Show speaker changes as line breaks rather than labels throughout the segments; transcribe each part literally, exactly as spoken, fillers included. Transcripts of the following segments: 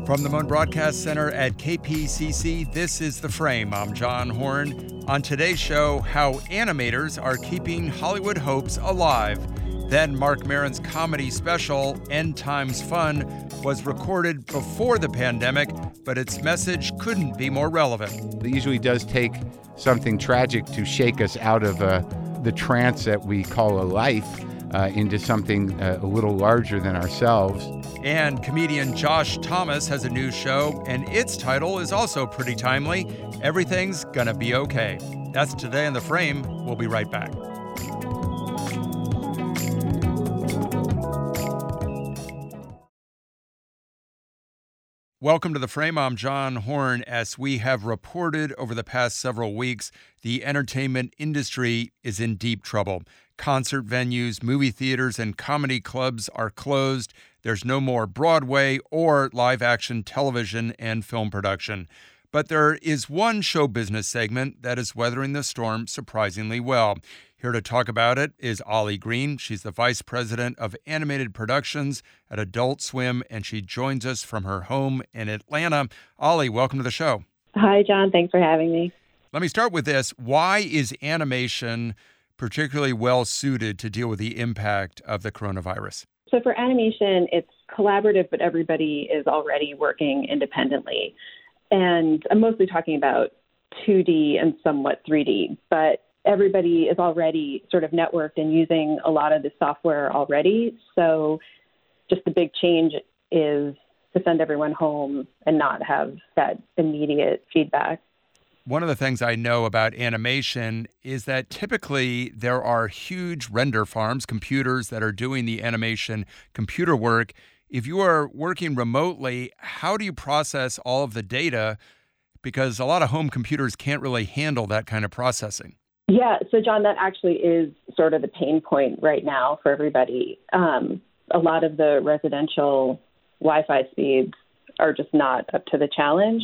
From the Moen Broadcast Center at K P C C, this is The Frame. I'm John Horn. On today's show, how animators are keeping Hollywood hopes alive. Then Marc Maron's comedy special, End Times Fun, was recorded before the pandemic, but its message couldn't be more relevant.
It usually does take something tragic to shake us out of uh, the trance that we call a life uh, into something uh, a little larger than ourselves.
And comedian Josh Thomas has a new show, and its title is also pretty timely, Everything's Gonna Be Okay. That's today in The Frame. We'll be right back. Welcome to The Frame. I'm John Horn. As we have reported over the past several weeks, the entertainment industry is in deep trouble. Concert venues, movie theaters, and comedy clubs are closed. There's no more Broadway or live-action television and film production. But there is one show business segment that is weathering the storm surprisingly well. Here to talk about it is Ollie Green. She's the Vice President of Animated Productions at Adult Swim, and she joins us from her home in Atlanta. Ollie, welcome to the show.
Hi, John. Thanks for having me.
Let me start with this. Why is animation particularly well-suited to deal with the impact of the coronavirus?
So for animation, it's collaborative, but everybody is already working independently. And I'm mostly talking about two D and somewhat three D, but everybody is already sort of networked and using a lot of the software already. So just the big change is to send everyone home and not have that immediate feedback.
One of the things I know about animation is that typically there are huge render farms, computers that are doing the animation computer work. If you are working remotely, how do you process all of the data? Because a lot of home computers can't really handle that kind of processing.
Yeah, so John, that actually is sort of the pain point right now for everybody. Um, a lot of the residential Wi-Fi speeds are just not up to the challenge.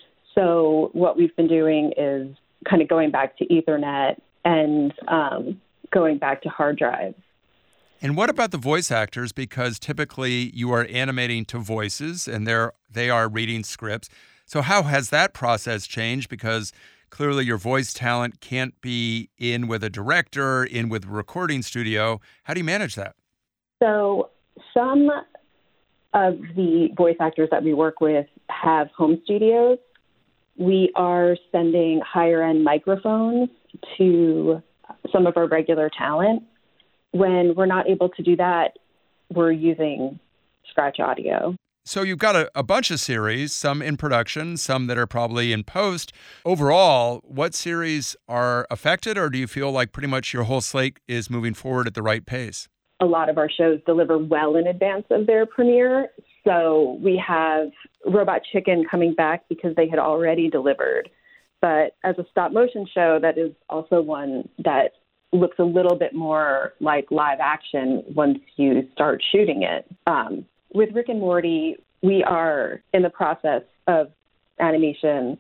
So what we've been doing is kind of going back to Ethernet and um, going back to hard drives.
And what about the voice actors? Because typically you are animating to voices and they're, they are reading scripts. So how has that process changed? Because clearly your voice talent can't be in with a director, in with a recording studio. How do you manage that?
So some of the voice actors that we work with have home studios. We are sending higher-end microphones to some of our regular talent. When we're not able to do that, we're using scratch audio.
So you've got a, a bunch of series, some in production, some that are probably in post. Overall, what series are affected, or do you feel like pretty much your whole slate is moving forward at the right pace?
A lot of our shows deliver well in advance of their premiere. So we have Robot Chicken coming back because they had already delivered. But as a stop motion show, that is also one that looks a little bit more like live action once you start shooting it. Um, with Rick and Morty, we are in the process of animation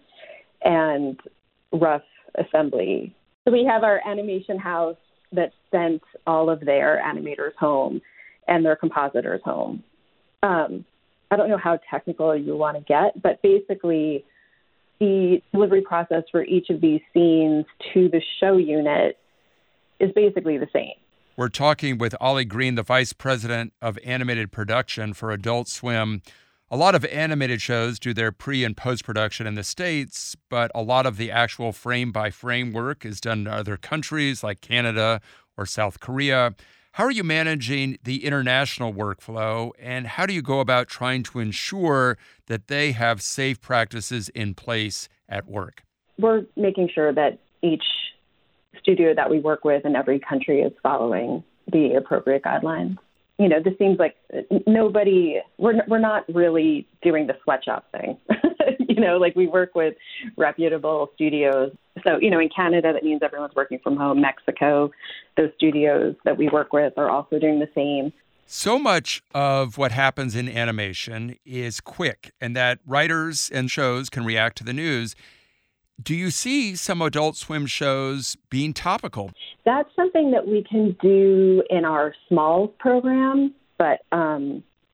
and rough assembly. So we have our animation house that sent all of their animators home and their compositors home. Um, I don't know how technical you want to get, but basically the delivery process for each of these scenes to the show unit is basically the same.
We're talking with Ollie Green, the Vice President of Animated Production for Adult Swim. A lot of animated shows do their pre- and post-production in the States, but a lot of the actual frame-by-frame work is done in other countries like Canada or South Korea. How are you managing the international workflow, and how do you go about trying to ensure that they have safe practices in place at work?
We're making sure that each studio that we work with in every country is following the appropriate guidelines. You know, this seems like nobody, we're, we're not really doing the sweatshop thing. You know, like we work with reputable studios. So, you know, in Canada, that means everyone's working from home. Mexico, those studios that we work with are also doing the same.
So much of what happens in animation is quick, and that writers and shows can react to the news. Do you see some Adult Swim shows being topical?
That's something that we can do in our Smalls program, but um,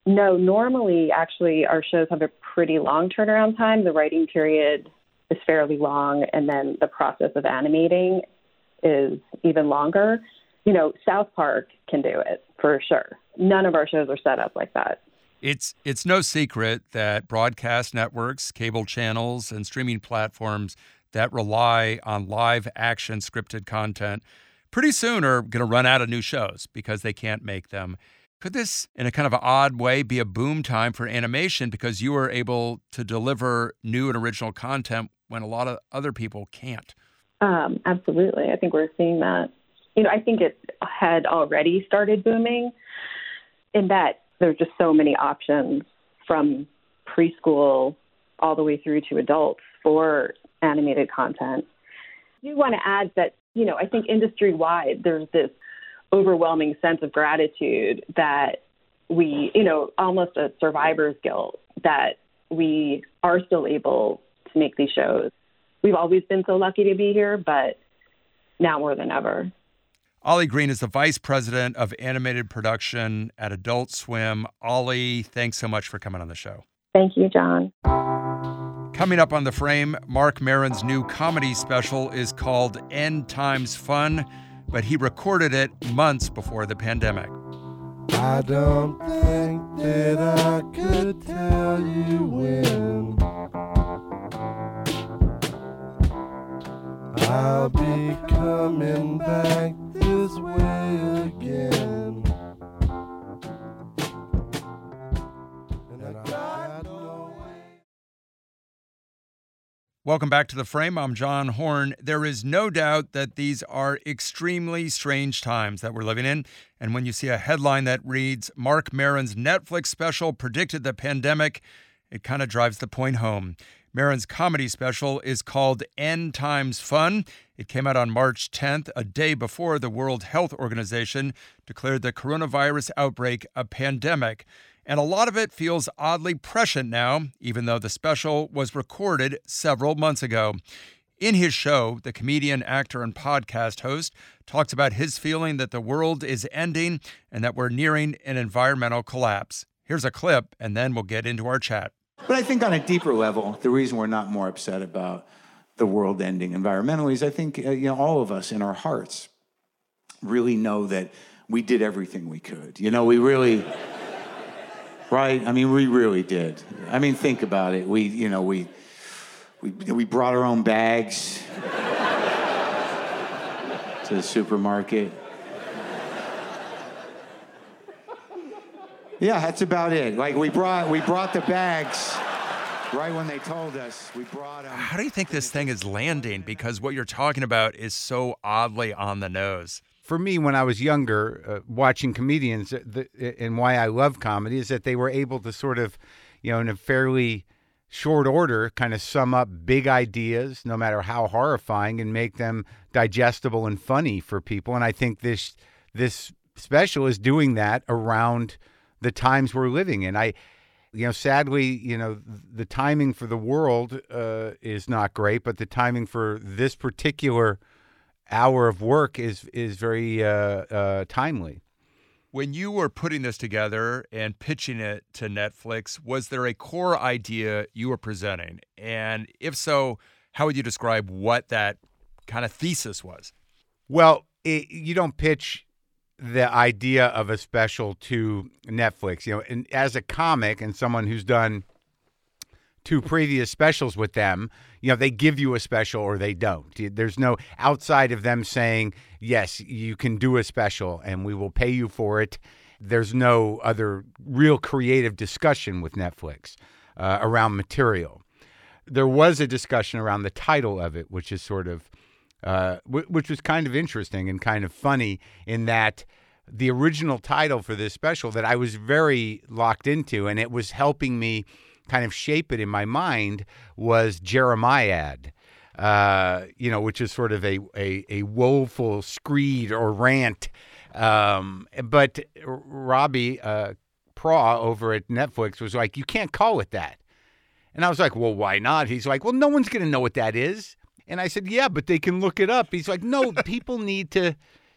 No, normally, actually, our shows have a pretty long turnaround time. The writing period is fairly long, and then the process of animating is even longer. You know, South Park can do it for sure. None of our shows are set up like that.
It's it's no secret that broadcast networks, cable channels, and streaming platforms that rely on live action scripted content pretty soon are going to run out of new shows because they can't make them. Could this, in a kind of an odd way, be a boom time for animation because you are able to deliver new and original content when a lot of other people can't?
Um, absolutely. I think we're seeing that. You know, I think it had already started booming in that there's just so many options from preschool all the way through to adults for animated content. I do want to add that, you know, I think industry-wide there's this overwhelming sense of gratitude that we, you know, almost a survivor's guilt that we are still able to make these shows. We've always been so lucky to be here, but now more than ever.
Ollie Green is the Vice President of Animated Production at Adult Swim. Ollie, thanks so much for coming on the show.
Thank you, John.
Coming up on The Frame, Marc Maron's new comedy special is called End Times Fun, but he recorded it months before the pandemic.
I don't think that I could tell you when I'll be coming back this way again. And I got no way.
Welcome back to The Frame. I'm John Horn. There is no doubt that these are extremely strange times that we're living in. And when you see a headline that reads, Marc Maron's Netflix special predicted the pandemic, it kind of drives the point home. Maron's comedy special is called End Times Fun. It came out on March tenth, a day before the World Health Organization declared the coronavirus outbreak a pandemic. And a lot of it feels oddly prescient now, even though the special was recorded several months ago. In his show, the comedian, actor, and podcast host talks about his feeling that the world is ending and that we're nearing an environmental collapse. Here's a clip, and then we'll get into our chat.
But I think on a deeper level, the reason we're not more upset about the world ending environmentally is I think uh, you know all of us in our hearts really know that we did everything we could. You know, we really, right? I mean, we really did. I mean, think about it. We, you know, we we we brought our own bags to the supermarket. Yeah, that's about it. Like we brought we brought the bags right when they told us. We brought them.
How do you think this thing is landing? Because what you're talking about is so oddly on the nose.
For me, when I was younger, uh, watching comedians, uh, the, and why I love comedy is that they were able to sort of, you know, in a fairly short order, kind of sum up big ideas, no matter how horrifying, and make them digestible and funny for people. And I think this this special is doing that around the times we're living in. I, you know, sadly, you know, the timing for the world uh, is not great, but the timing for this particular hour of work is is very uh, uh, timely.
When you were putting this together and pitching it to Netflix, was there a core idea you were presenting? And if so, how would you describe what that kind of thesis was?
Well, it, you don't pitch the idea of a special to Netflix, you know, and as a comic and someone who's done two previous specials with them, you know, they give you a special or they don't. There's no outside of them saying, yes, you can do a special and we will pay you for it. There's no other real creative discussion with Netflix uh, around material. There was a discussion around the title of it, which is sort of Uh, which was kind of interesting and kind of funny in that the original title for this special that I was very locked into, and it was helping me kind of shape it in my mind, was Jeremiad, uh, you know, which is sort of a, a, a woeful screed or rant. Um, but Robbie uh, Praw over at Netflix was like, you can't call it that. And I was like, well, why not? He's like, well, no one's going to know what that is. And I said, yeah, but they can look it up. He's like, no, people need to,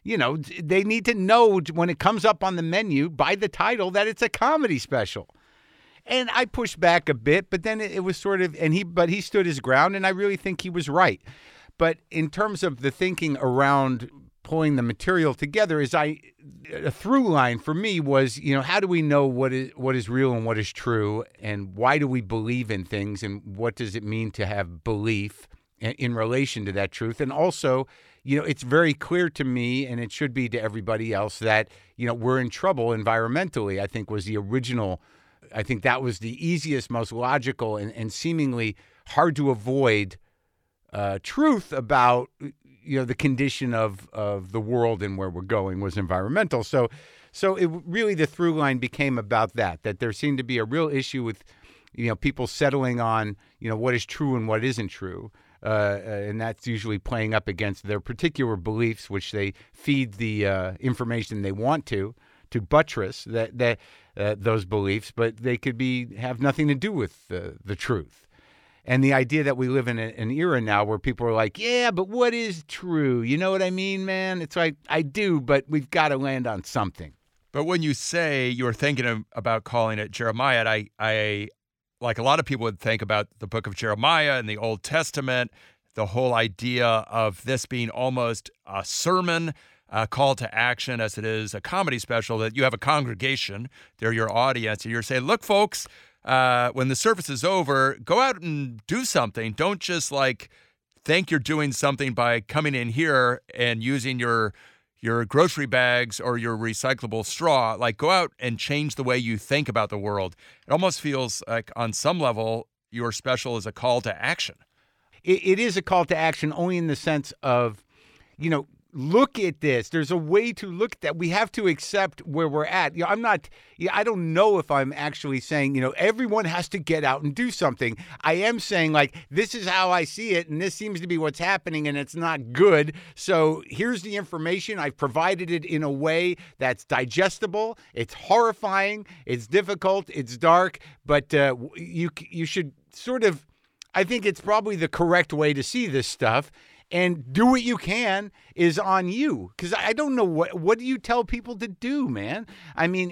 you know, they need to know when it comes up on the menu by the title that it's a comedy special. And I pushed back a bit, but then it, it was sort of, and he, but he stood his ground, and I really think he was right. But in terms of the thinking around pulling the material together, is I, a through line for me was, you know, how do we know what is what is real and what is true, and why do we believe in things, and what does it mean to have belief in, in relation to that truth? And also, you know, it's very clear to me, and it should be to everybody else, that, you know, we're in trouble environmentally, I think was the original. I think that was the easiest, most logical, and, and seemingly hard to avoid uh, truth about, you know, the condition of, of the world and where we're going was environmental. So, so it really, the through line became about that, that there seemed to be a real issue with, you know, people settling on, you know, what is true and what isn't true. Uh, and that's usually playing up against their particular beliefs, which they feed the uh, information they want to, to buttress that, that uh, those beliefs, but they could be have nothing to do with uh, the truth. And the idea that we live in a, an era now where people are like, yeah, but what is true? You know what I mean, man? It's like, I do, but we've got to land on something.
But when you say you're thinking of, about calling it Jeremiah, I, I, like a lot of people would think about the book of Jeremiah and the Old Testament, the whole idea of this being almost a sermon, a call to action, as it is a comedy special, that you have a congregation, they're your audience, and you're saying, look, folks, uh, when the service is over, go out and do something. Don't just like think you're doing something by coming in here and using your your grocery bags or your recyclable straw. Like, go out and change the way you think about the world. It almost feels like on some level your special is a call to action.
It, it is a call to action only in the sense of, you know, look at this. There's a way to look at that. We have to accept where we're at. You know, I'm not, yeah, I don't know if I'm actually saying, you know, everyone has to get out and do something. I am saying, like, this is how I see it, and this seems to be what's happening, and it's not good. So here's the information. I've provided it in a way that's digestible. It's horrifying. It's difficult. It's dark. But uh, you you should sort of, I think it's probably the correct way to see this stuff. And do what you can is on you. Because I don't know, what what do you tell people to do, man? I mean,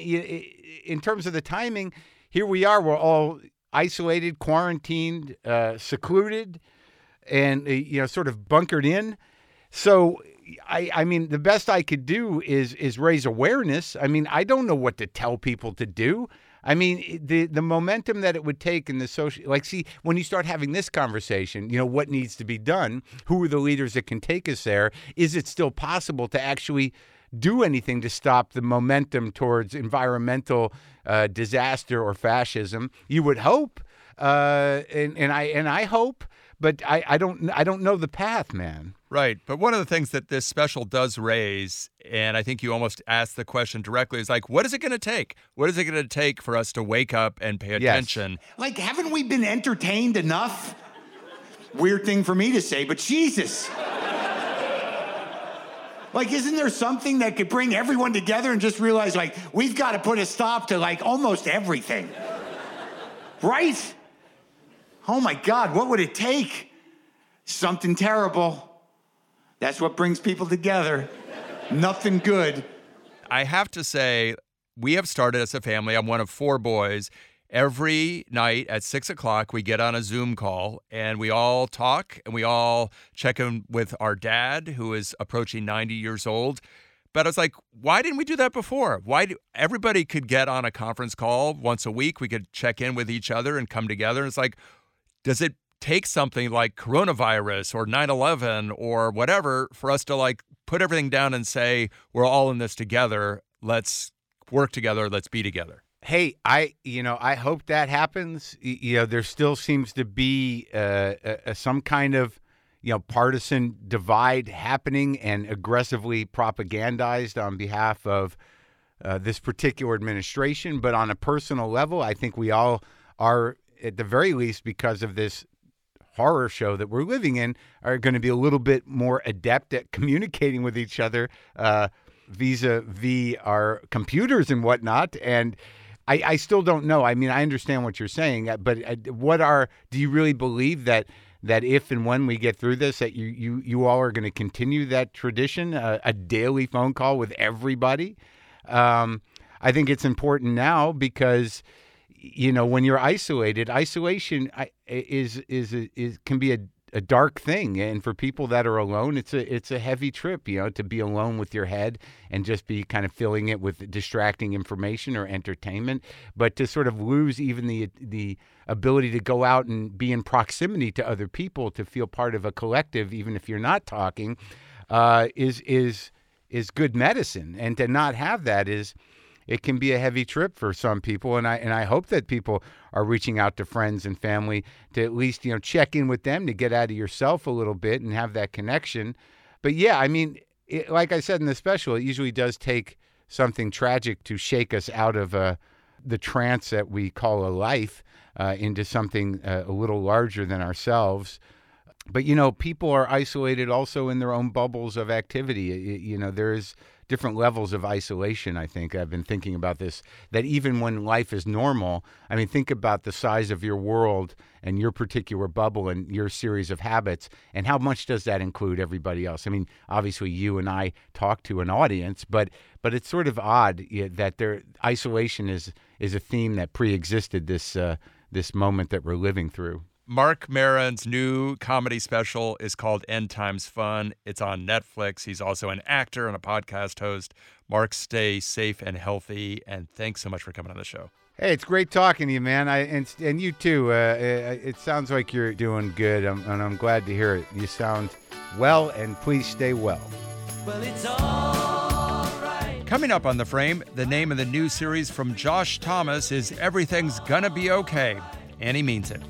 in terms of the timing, here we are. We're all isolated, quarantined, uh, secluded, and, you know, sort of bunkered in. So, I, I mean, the best I could do is is raise awareness. I mean, I don't know what to tell people to do. I mean, the the momentum that it would take in the social, like, see, when you start having this conversation, you know, what needs to be done? Who are the leaders that can take us there? Is it still possible to actually do anything to stop the momentum towards environmental uh, disaster or fascism? You would hope, uh, and and I and I hope, but I, I don't I don't know the path, man.
Right. But one of the things that this special does raise, and I think you almost asked the question directly, is like, what is it going to take? What is it going to take for us to wake up and pay attention?
Yes.
Like, haven't we been entertained enough? Weird thing for me to say, but Jesus. Like, isn't there something that could bring everyone together and just realize, like, we've got to put a stop to, like, almost everything? Right? Oh, my God, what would it take? Something terrible. That's what brings people together. Nothing good.
I have to say, we have started as a family. I'm one of four boys. Every night at six o'clock, we get on a Zoom call and we all talk and we all check in with our dad, who is approaching ninety years old. But I was like, why didn't we do that before? Why do everybody could get on a conference call once a week? We could check in with each other and come together. And it's like, does it take something like coronavirus or nine eleven or whatever for us to like put everything down and say, we're all in this together. Let's work together. Let's be together.
Hey, I, you know, I hope that happens. You know, there still seems to be uh, a, a, some kind of, you know, partisan divide happening and aggressively propagandized on behalf of uh, this particular administration. But on a personal level, I think we all are, at the very least, because of this horror show that we're living in, are going to be a little bit more adept at communicating with each other uh, vis-a-vis our computers and whatnot. And I, I still don't know. I mean, I understand what you're saying, but what are, do you really believe that that if and when we get through this, that you you you all are going to continue that tradition, uh, a daily phone call with everybody. Um, I think it's important now because, you know, when you're isolated, isolation is is is, is can be a a dark thing, and for people that are alone, it's a it's a heavy trip, you know, to be alone with your head and just be kind of filling it with distracting information or entertainment, but to sort of lose even the the ability to go out and be in proximity to other people, to feel part of a collective, even if you're not talking, uh, is is is good medicine, and to not have that is. It can be a heavy trip for some people, and I and I hope that people are reaching out to friends and family to at least, you know, check in with them to get out of yourself a little bit and have that connection. But yeah, I mean, it, like I said in the special, it usually does take something tragic to shake us out of uh, the trance that we call a life uh, into something uh, a little larger than ourselves. But, you know, people are isolated also in their own bubbles of activity. You, you know, there's different levels of isolation, I think. I've been thinking about this, that even when life is normal, I mean, think about the size of your world and your particular bubble and your series of habits, and how much does that include everybody else? I mean, obviously you and I talk to an audience, but but it's sort of odd that there isolation is is a theme that pre-existed this uh, this moment that we're living through.
Marc Maron's new comedy special is called End Times Fun. It's on Netflix. He's also an actor and a podcast host. Marc, stay safe and healthy, and thanks so much for coming on the show.
Hey, it's great talking to you, man. I and, and you too. Uh, it, it sounds like you're doing good, I'm, and I'm glad to hear it. You sound well, and please stay well. Well, it's all
right. Coming up on The Frame, the name of the new series from Josh Thomas is Everything's Gonna Be Okay, and he means it.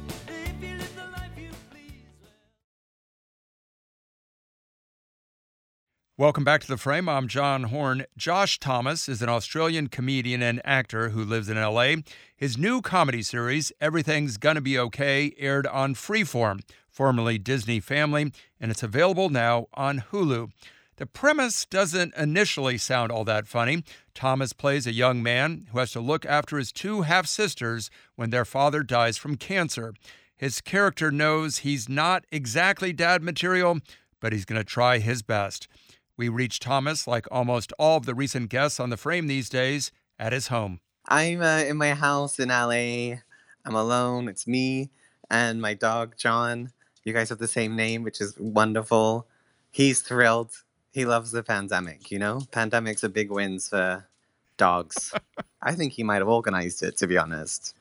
Welcome back to The Frame. I'm John Horn. Josh Thomas is an Australian comedian and actor who lives in L A. His new comedy series, Everything's Gonna Be Okay, aired on Freeform, formerly Disney Family, and it's available now on Hulu. The premise doesn't initially sound all that funny. Thomas plays a young man who has to look after his two half-sisters when their father dies from cancer. His character knows he's not exactly dad material, but he's going to try his best. We reached Thomas, like almost all of the recent guests on The Frame these days, at his home.
I'm uh, in my house in L A. I'm alone. It's me and my dog, John. You guys have the same name, which is wonderful. He's thrilled. He loves the pandemic, you know? Pandemic's a big win for dogs. I think he might have organized it, to be honest.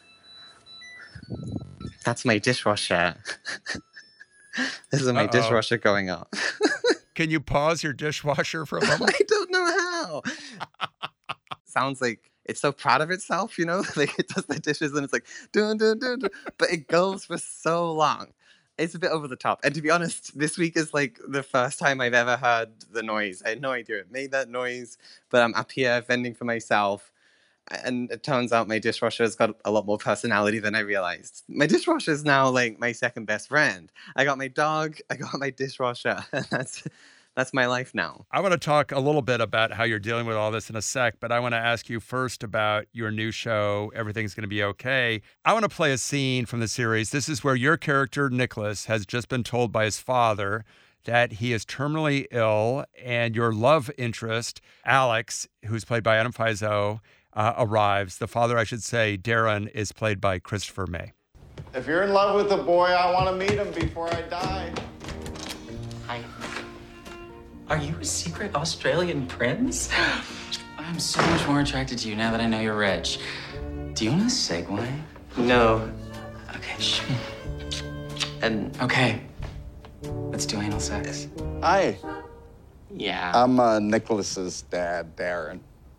That's my dishwasher. This is my Uh-oh. dishwasher going up.
Can you pause your dishwasher for a moment?
I don't know how. Sounds like it's so proud of itself, you know? Like it does the dishes and it's like, dun, dun, dun, dun. But it goes for so long. It's a bit over the top. And to be honest, this week is like the first time I've ever heard the noise. I had no idea it made that noise, but I'm up here fending for myself. And it turns out my dishwasher has got a lot more personality than I realized. My dishwasher is now like my second best friend. I got my dog, I got my dishwasher, and that's that's my life now.
I want to talk a little bit about how you're dealing with all this in a sec, but I want to ask you first about your new show, Everything's Gonna Be Okay. I want to play a scene from the series. This is where your character, Nicholas, has just been told by his father that he is terminally ill, and your love interest, Alex, who's played by Adam Fizeau, Uh, arrives. The father, I should say, Darren, is played by Christopher May.
If you're in love with a boy, I want to meet him before I die.
Hi. Are you a secret Australian prince? I'm so much more attracted to you now that I know you're rich. Do you want to segue?
No.
Okay, shh.
And
okay, let's do anal sex.
Hi.
Yeah.
I'm uh, Nicholas's dad, Darren.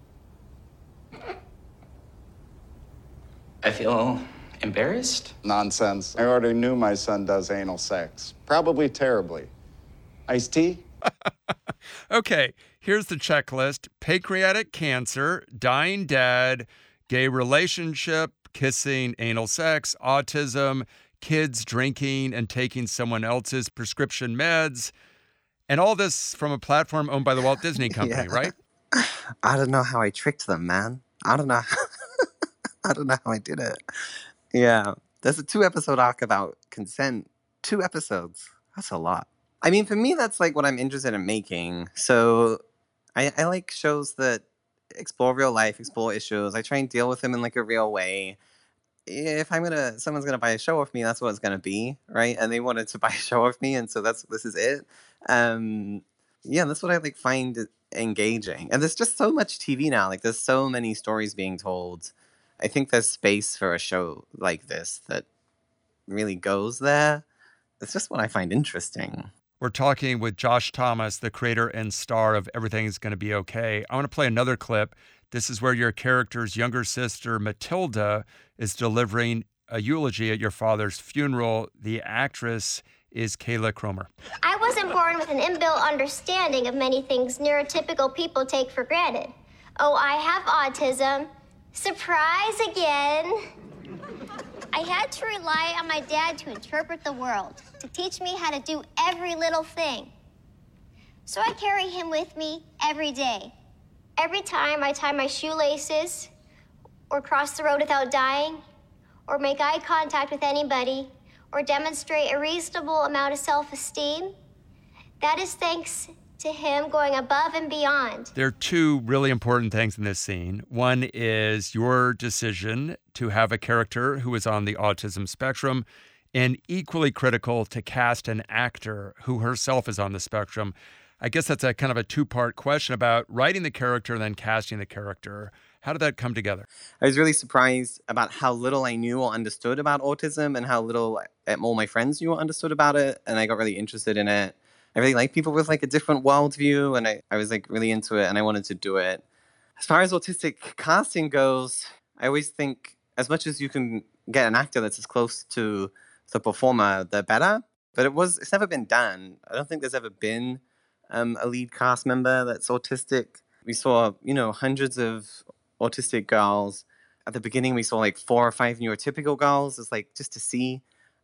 I feel embarrassed.
Nonsense. I already knew my son does anal sex. Probably terribly. Iced tea?
Okay, here's the checklist. Pancreatic cancer, dying dad, gay relationship, kissing, anal sex, autism, kids drinking and taking someone else's prescription meds, and all this from a platform owned by the Walt Disney Company,
yeah.
right?
I don't know how I tricked them, man. I don't know. I don't know how I did it. Yeah. There's a two episode arc about consent Two episodes. That's a lot. I mean, for me, that's like what I'm interested in making. So I, I like shows that explore real life, explore issues. I try and deal with them in like a real way. If I'm gonna, someone's gonna buy a show off me, that's what it's gonna be, right? And they wanted to buy a show off me, and so that's this is it. Um, yeah, that's what I like find engaging. And there's just so much T V now. Like there's so many stories being told. I think there's space for a show like this that really goes there. It's just what I find interesting.
We're talking with Josh Thomas, the creator and star of Everything's Gonna Be Okay. I want to play another clip. This is where your character's younger sister, Matilda, is delivering a eulogy at your father's funeral. The actress is Kayla Cromer.
I wasn't born with an inbuilt understanding of many things neurotypical people take for granted. Oh, I have autism. Surprise again. I had to rely on my dad to interpret the world, to teach me how to do every little thing. So I carry him with me every day. Every time I tie my shoelaces, or cross the road without dying, or make eye contact with anybody, or demonstrate a reasonable amount of self-esteem, that is thanks to him going above and beyond.
There are two really important things in this scene. One is your decision to have a character who is on the autism spectrum, and equally critical to cast an actor who herself is on the spectrum. I guess that's a kind of a two-part question about writing the character and then casting the character. How did that come together?
I was really surprised about how little I knew or understood about autism and how little all my friends knew or understood about it. And I got really interested in it. I really like people with like a different worldview, and I, I was like really into it, and I wanted to do it. As far as autistic casting goes, I always think as much as you can get an actor that's as close to the performer, the better. But it was, it's never been done. I don't think there's ever been um, a lead cast member that's autistic. We saw, you know, hundreds of autistic girls. At the beginning, we saw like four or five neurotypical girls. It's like just to see.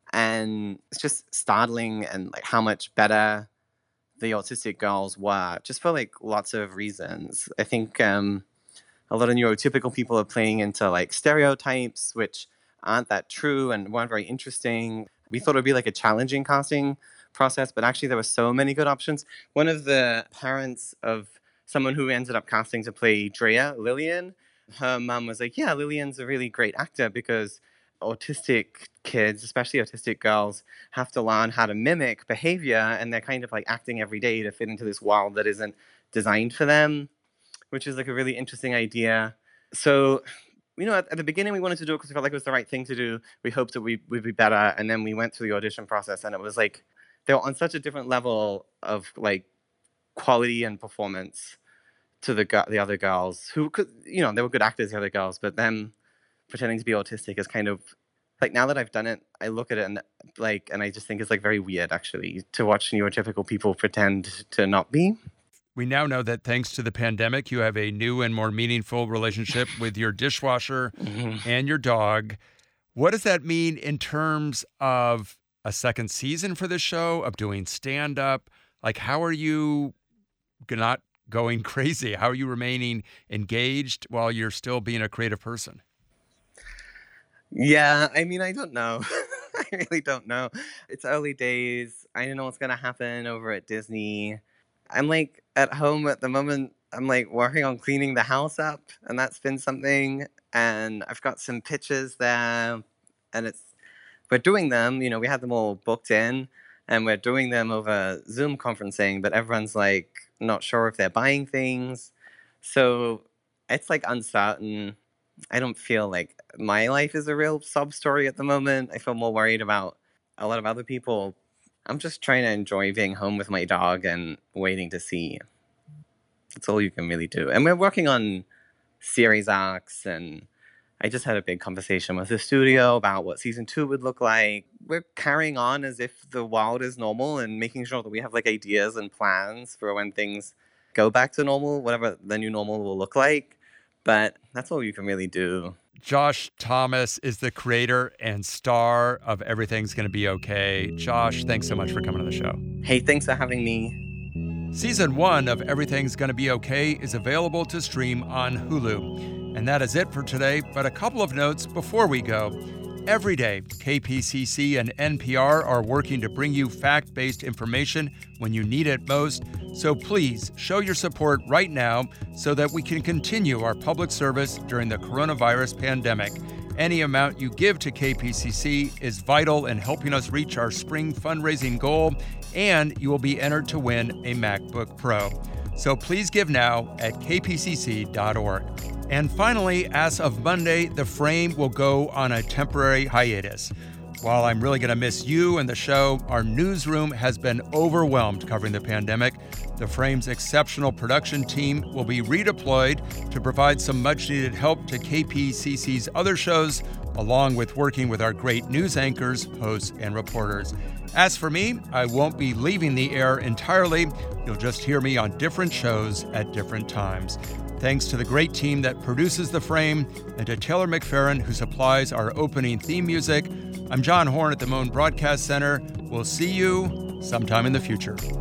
And it's just startling and like how much better the autistic girls were, just for like lots of reasons. I think um, a lot of neurotypical people are playing into like stereotypes, which aren't that true and weren't very interesting. We thought it would be like a challenging casting process, but actually there were so many good options. One of the parents of someone who ended up casting to play Drea, Lillian, her mom was like, yeah, Lillian's a really great actor because autistic kids, especially autistic girls, have to learn how to mimic behavior, and they're kind of like acting every day to fit into this world that isn't designed for them, which is like a really interesting idea. So, you know, at, at the beginning we wanted to do it because we felt like it was the right thing to do. We hoped that we would be better, and then we went through the audition process, and it was like they were on such a different level of like quality and performance to the the other girls who could, you know, they were good actors, the other girls, but them pretending to be autistic is kind of like, now that I've done it, I look at it and like, and I just think it's like very weird actually to watch neurotypical people pretend to not be.
We now know that thanks to the pandemic, you have a new and more meaningful relationship with your dishwasher mm-hmm. and your dog. What does that mean in terms of a second season for this show, of doing stand-up? Like, how are you not going crazy? How are you remaining engaged while you're still being a creative person?
Yeah, I mean, I don't know. I really don't know. It's early days. I don't know what's going to happen over at Disney. I'm like at home at the moment. I'm like working on cleaning the house up, and that's been something. And I've got some pitches there, and it's we're doing them. You know, we had them all booked in, and we're doing them over Zoom conferencing, but everyone's like not sure if they're buying things. So it's like uncertain. I don't feel like my life is a real sob story at the moment. I feel more worried about a lot of other people. I'm just trying to enjoy being home with my dog and waiting to see. That's all you can really do. And we're working on series arcs, and I just had a big conversation with the studio about what season two would look like. We're carrying on as if the world is normal and making sure that we have like ideas and plans for when things go back to normal, whatever the new normal will look like. But that's all you can really do.
Josh Thomas is the creator and star of Everything's Gonna Be Okay. Josh, thanks so much for coming to the show.
Hey, thanks for having me.
Season one of Everything's Gonna Be Okay is available to stream on Hulu. And that is it for today, but a couple of notes before we go. Every day, K P C C and N P R are working to bring you fact-based information when you need it most. So please show your support right now so that we can continue our public service during the coronavirus pandemic. Any amount you give to K P C C is vital in helping us reach our spring fundraising goal, and you will be entered to win a MacBook Pro. So please give now at k p c c dot org. And finally, as of Monday, The Frame will go on a temporary hiatus. While I'm really going to miss you and the show, our newsroom has been overwhelmed covering the pandemic. The Frame's exceptional production team will be redeployed to provide some much-needed help to K P C C's other shows, along with working with our great news anchors, hosts, and reporters. As for me, I won't be leaving the air entirely. You'll just hear me on different shows at different times. Thanks to the great team that produces The Frame and to Taylor McFerrin, who supplies our opening theme music. I'm John Horn at the Moan Broadcast Center. We'll see you sometime in the future.